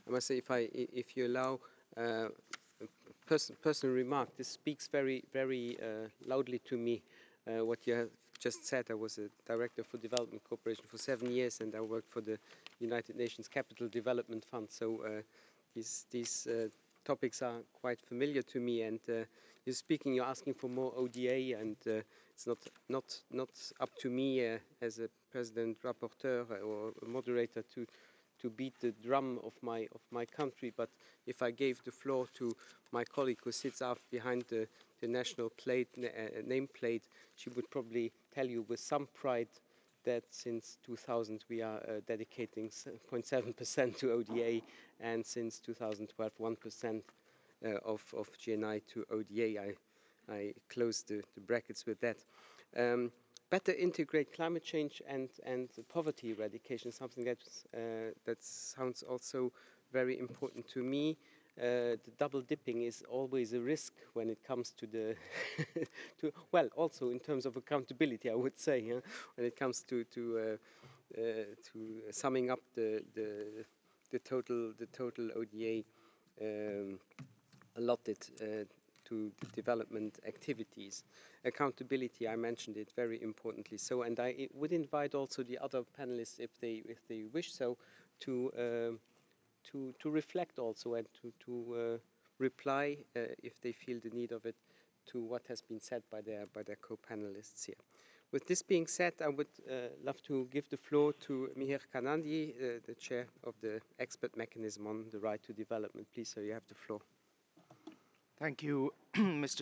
I must say, if you allow personal remark, this speaks very loudly to me. What you have just said. I was a director for development cooperation for 7 years, and I worked for the United Nations Capital Development Fund. So these topics are quite familiar to me. And you're speaking, you're asking for more ODA, and it's not up to me as a president, rapporteur, or moderator to beat the drum of my country. But if I gave the floor to my colleague who sits up behind the national nameplate, she would probably tell you with some pride that since 2000 we are dedicating 0.7% to ODA, and since 2012 1% of GNI to ODA. I close the brackets with that. Better integrate climate change and poverty eradication, something that sounds also very important to me. The double dipping is always a risk when it comes to the well, also in terms of accountability, I would say, when it comes to summing up the total ODA allotted to the development activities. Accountability, I mentioned it very importantly. So, and I would invite also the other panelists, if they wish so, to reflect also, and to reply if they feel the need of it, to what has been said by their co-panelists here. With this being said, I would love to give the floor to Mihir Kanandi, the chair of the expert mechanism on the right to development. Please, sir, you have the floor. Thank you, Mr.